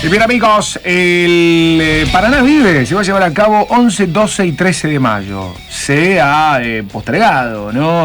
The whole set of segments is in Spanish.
Y bien, amigos, el Paraná Vive se va a llevar a cabo 11, 12 y 13 de mayo. Se ha postergado, ¿no?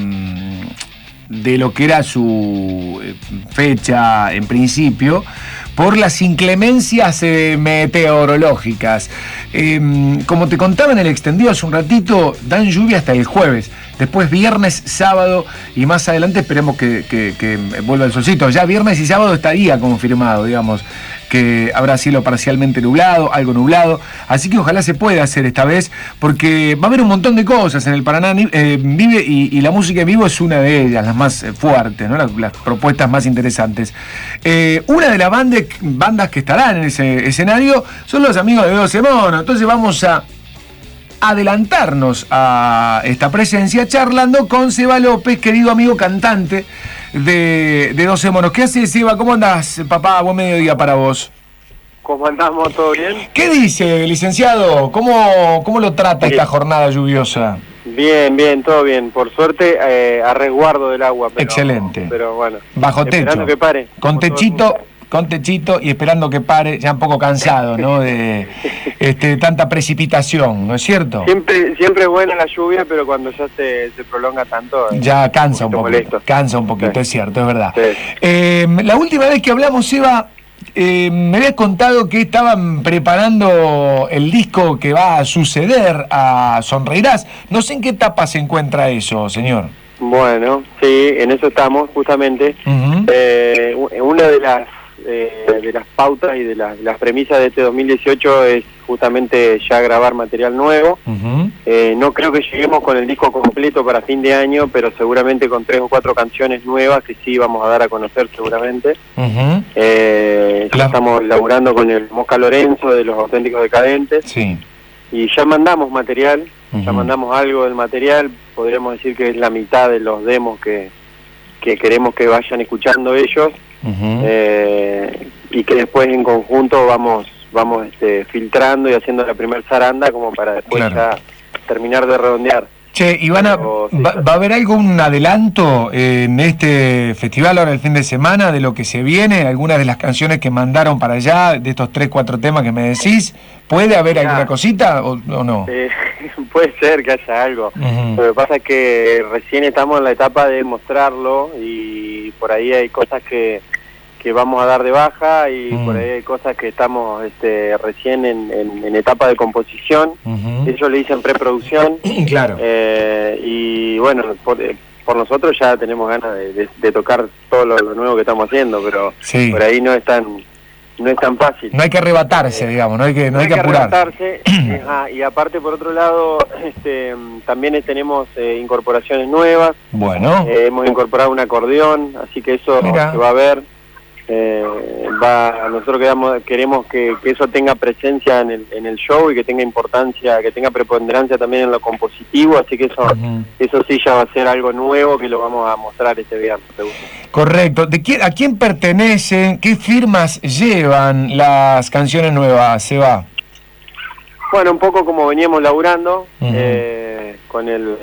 De lo que era su fecha en principio, por las inclemencias meteorológicas. Como te contaba en el extendido hace un ratito, dan lluvia hasta el jueves. Después viernes, sábado y más adelante esperemos que vuelva el solcito. Ya viernes y sábado estaría confirmado, digamos, que habrá cielo parcialmente nublado, algo nublado. Así que ojalá se pueda hacer esta vez, porque va a haber un montón de cosas en el Paraná Vive y la música en vivo es una de ellas, las más fuertes, ¿no? Las propuestas más interesantes. Una de las bandas que estarán en ese escenario son los amigos de 12 Monos. Entonces vamos a adelantarnos a esta presencia charlando con Seba López, querido amigo cantante de 12 Monos. ¿Qué haces, Seba? ¿Cómo andás, papá? Buen mediodía para vos. ¿Cómo andamos? ¿Todo bien? ¿Qué dice, licenciado? ¿Cómo lo trata esta jornada lluviosa? Bien, todo bien. Por suerte, a resguardo del agua. Pero, excelente. Pero bueno. Bajo techo. Esperando que pare. Con techito y esperando que pare, ya un poco cansado, ¿no? De tanta precipitación, ¿no es cierto? Siempre es buena la lluvia, pero cuando ya se prolonga tanto... Ya cansa un poquito. Molesto. Cansa un poquito, sí. Es cierto, es verdad. Sí. La última vez que hablamos, Seba, me habías contado que estaban preparando el disco que va a suceder a Sonreirás. No sé en qué etapa se encuentra eso, señor. Bueno, sí, en eso estamos, justamente. Una de las pautas y de las premisas de este 2018 es justamente ya grabar material nuevo. No creo que lleguemos con el disco completo para fin de año, pero seguramente con 3 o 4 canciones nuevas que sí vamos a dar a conocer seguramente. Ya estamos laburando con el Mosca Lorenzo de Los Auténticos Decadentes. Sí. Y ya mandamos material, ya mandamos algo del material, podríamos decir que es la mitad de los demos que queremos que vayan escuchando ellos. Y que después en conjunto vamos filtrando y haciendo la primer zaranda como para después ya terminar de redondear. Che, ¿y va a haber algún adelanto en este festival ahora el fin de semana de lo que se viene? Algunas de las canciones que mandaron para allá, de estos 3, 4 temas que me decís, ¿puede haber alguna cosita o no? Puede ser que haya algo. Lo que pasa es que recién estamos en la etapa de mostrarlo y por ahí hay cosas que vamos a dar de baja y por ahí hay cosas que estamos recién en etapa de composición. Ellos le dicen preproducción. Claro. Y bueno, por nosotros ya tenemos ganas de tocar todo lo nuevo que estamos haciendo, pero por ahí no es tan fácil. No hay que arrebatarse, digamos, no hay que arrebatarse. Y aparte, por otro lado, también tenemos incorporaciones nuevas. Bueno. Hemos incorporado un acordeón, así que eso se va a ver. Nosotros queremos que eso tenga presencia en el show y que tenga importancia, que tenga preponderancia también en lo compositivo, así que eso sí ya va a ser algo nuevo que lo vamos a mostrar este viernes, seguro. Correcto. ¿A quién pertenecen? ¿Qué firmas llevan las canciones nuevas, Seba? Bueno, un poco como veníamos laburando, con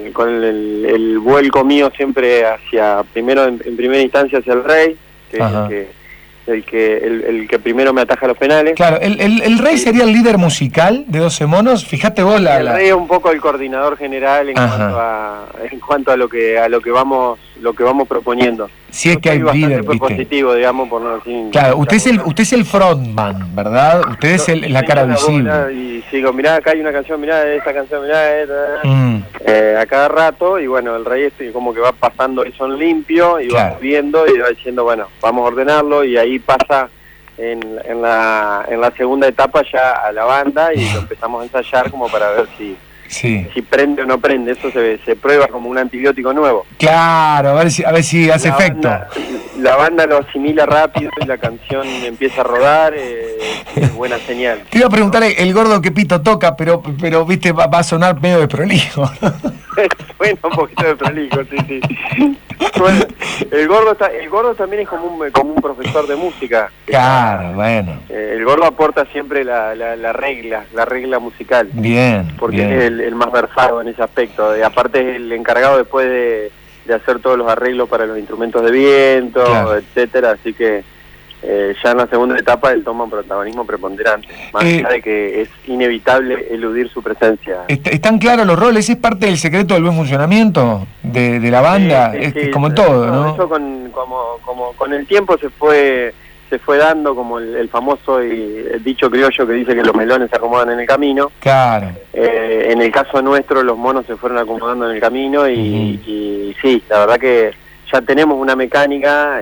el vuelco mío siempre en primera instancia hacia el Rey, que es el que primero me ataja los penales. Claro, el Rey sería el líder musical de 12 Monos. Fíjate vos el Rey es un poco el coordinador general en cuanto a lo que vamos proponiendo. Si es que hay líder, positivo, digamos, por no decir. Claro, usted es el frontman, ¿verdad? Usted es la cara visible. Y sigo, mirá, acá hay una canción, mirá esta canción, mirá esta. A cada rato, y bueno, el Rey como que va pasando eso en limpio y va viendo y va diciendo, bueno, vamos a ordenarlo, y ahí pasa en la segunda etapa ya a la banda y lo empezamos a ensayar como para ver si prende o no prende. Eso se prueba como un antibiótico nuevo. Claro, a ver si hace efecto. La banda lo asimila rápido y la canción empieza a rodar, es buena señal. Te iba a preguntar el gordo que Pito toca, pero viste, va a sonar medio desprolijo. Suena un poquito desprolijo, sí. Bueno, el gordo también es como un profesor de música. Claro, bueno. El gordo aporta siempre la regla musical. Bien. Porque es el más versado en ese aspecto. Y aparte es el encargado después de hacer todos los arreglos para los instrumentos de viento, etcétera. Así que ya en la segunda etapa él toma un protagonismo preponderante, más allá de que es inevitable eludir su presencia. ¿Están claros los roles? ¿Es parte del secreto del buen funcionamiento de la banda? Es como todo, ¿no? Eso con el tiempo se fue dando, como el famoso el dicho criollo que dice que los melones se acomodan en el camino. Claro. En el caso nuestro, los monos se fueron acomodando en el camino y sí, la verdad que ya tenemos una mecánica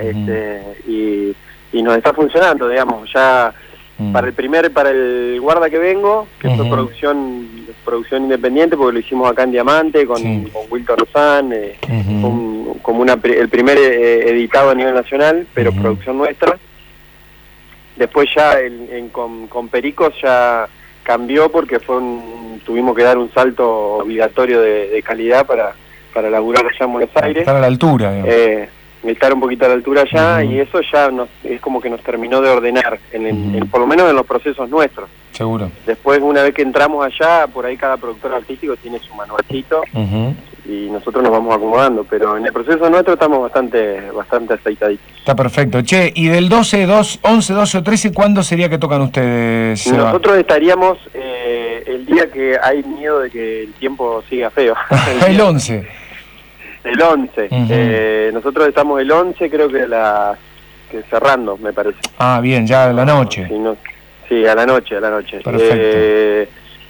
y nos está funcionando, digamos, ya para el guarda que vengo, que fue producción independiente, porque lo hicimos acá en Diamante con Wilton Rozán, como el primer editado a nivel nacional, pero producción nuestra. Después ya con Pericos ya cambió porque tuvimos que dar un salto obligatorio de calidad para laburar allá en Buenos Aires. Estar a la altura, digamos. Estar un poquito a la altura allá, y eso ya es como que nos terminó de ordenar, por lo menos en los procesos nuestros. Seguro. Después, una vez que entramos allá, por ahí cada productor artístico tiene su manualcito, y nosotros nos vamos acomodando, pero en el proceso nuestro estamos bastante aceitaditos. Está perfecto. Che, y del 11, 12 o 13, ¿cuándo sería que tocan ustedes, Seba? Nosotros estaríamos el día que hay miedo de que el tiempo siga feo. El 11. El 11. Nosotros estamos el 11, creo que cerrando, me parece. Ah, bien, ya a la noche. Sí, a la noche. Perfecto.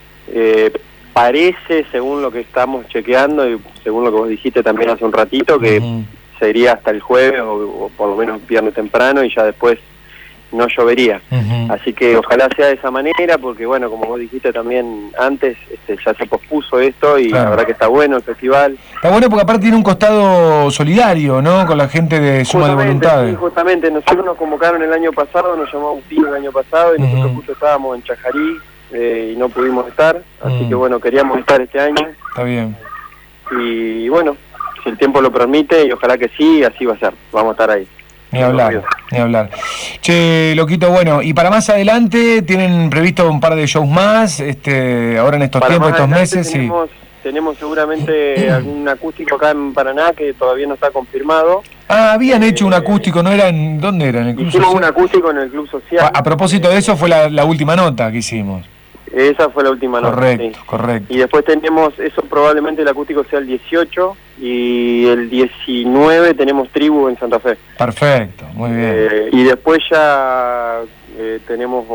Parece, según lo que estamos chequeando y según lo que vos dijiste también hace un ratito, que sería hasta el jueves o por lo menos viernes temprano, y ya después no llovería. Así que ojalá sea de esa manera, porque bueno, como vos dijiste también antes, ya se pospuso esto y la verdad que está bueno el festival. Está bueno porque aparte tiene un costado solidario, ¿no? Con la gente de Suma de Voluntades. Sí, justamente, nosotros nos convocaron el año pasado, nos llamó Agustín el año pasado, y nosotros justo estábamos en Chajarí y no pudimos estar, así que bueno, queríamos estar este año. Está bien. Y bueno, si el tiempo lo permite, y ojalá que sí, así va a ser, vamos a estar ahí. Ni hablar. Che, loquito, bueno, y para más adelante, ¿tienen previsto un par de shows más, ahora en estos tiempos, estos meses? Tenemos seguramente algún acústico acá en Paraná que todavía no está confirmado. Ah, habían hecho un acústico, ¿no era dónde era? ¿En el Club Hicimos Social? un acústico en el Club Social. A propósito de eso, fue la última nota que hicimos. Esa fue la última nota. Correcto. Y después tenemos, eso probablemente el acústico sea el 18, y el 19 tenemos Tribu en Santa Fe. Perfecto, muy bien. Y después ya tenemos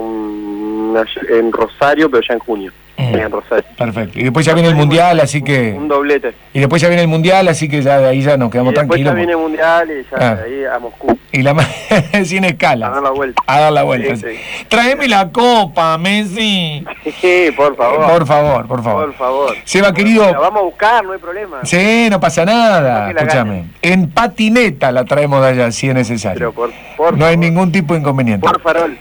en Rosario, pero ya en junio. En Rosario. Perfecto. Y después ya viene el Mundial, así que... Un doblete. Y después ya viene el Mundial, así que ya de ahí ya nos quedamos tranquilos. Después ya viene el Mundial y ya de ahí a Moscú. Y sin escalas. A dar la vuelta. A dar la vuelta. Sí. Tráeme la copa, Messi. Sí, por favor. Por favor. Seba, querido... La vamos a buscar, no hay problema. Sí, no pasa nada. Escúchame. En patineta la traemos de allá, si es necesario. Pero no hay ningún tipo de inconveniente. Por farol.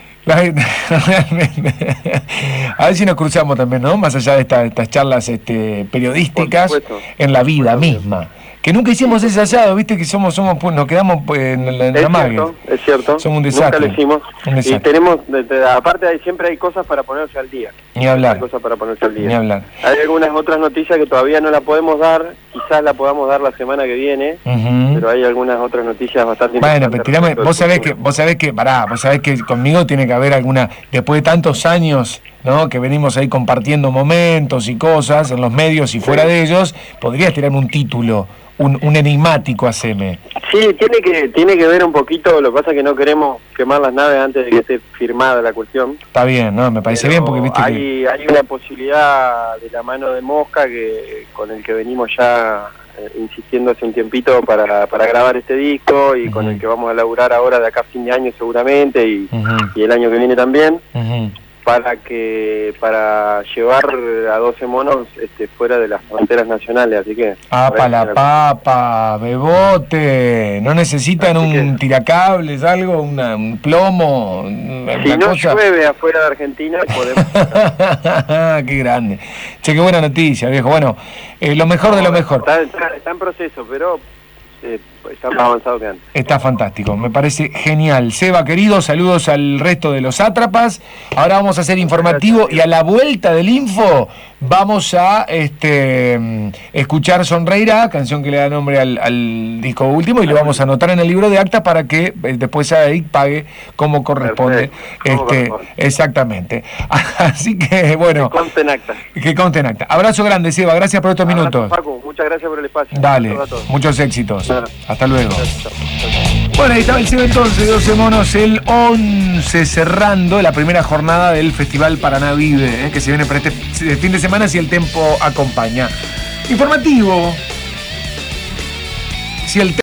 A ver si nos cruzamos también, ¿no? Más allá de estas charlas periodísticas, en la vida misma. Que nunca hicimos ese asado, viste que pues, nos quedamos en la mague. Es cierto. Somos un desastre. Nunca lo hicimos. Y tenemos, aparte siempre hay cosas para ponerse al día. Ni hablar. Hay cosas para ponerse al día. Ni hablar. Hay algunas otras noticias que todavía no la podemos dar, quizás la podamos dar la semana que viene, pero hay algunas otras noticias bastante importantes. Bueno, pero tirame, vos sabés que conmigo tiene que haber alguna, después de tantos años, ¿no? Que venimos ahí compartiendo momentos y cosas en los medios y fuera de ellos, podrías tirarme un título. Un enigmático, haceme. Sí, tiene que ver un poquito, lo que pasa es que no queremos quemar las naves antes de que esté firmada la cuestión. Está bien, ¿no? Me parece bien porque viste hay una posibilidad de la mano de Mosca con el que venimos ya insistiendo hace un tiempito para grabar este disco y con el que vamos a laburar ahora de acá a fin de año seguramente y el año que viene también. Para llevar a 12 monos fuera de las fronteras nacionales, así que... papa, bebote, ¿no necesitan un tiracables, algo, un plomo? Si no llueve afuera de Argentina, podemos... Qué grande. Che, qué buena noticia, viejo. Bueno, lo mejor de lo mejor. Está en proceso, pero está más avanzado que antes. Está fantástico, me parece genial. Seba, querido, saludos al resto de los sátrapas. Ahora vamos a hacer informativo y a la vuelta del info vamos a escuchar Sonreirá, canción que le da nombre al disco último, y lo vamos a anotar en el libro de actas para que después Sadik pague como corresponde. Exactamente. Así que, bueno. Que conste en acta. Que conste en acta. Abrazo grande, Seba, gracias por estos minutos. Paco, muchas gracias por el espacio. Dale, muchos éxitos. Claro. Hasta luego. Bueno, ahí estaba el Seba entonces, 12 monos, el 11, cerrando la primera jornada del Festival Paraná Vive, que se viene para este fin de semana si el tiempo acompaña. Informativo. Si el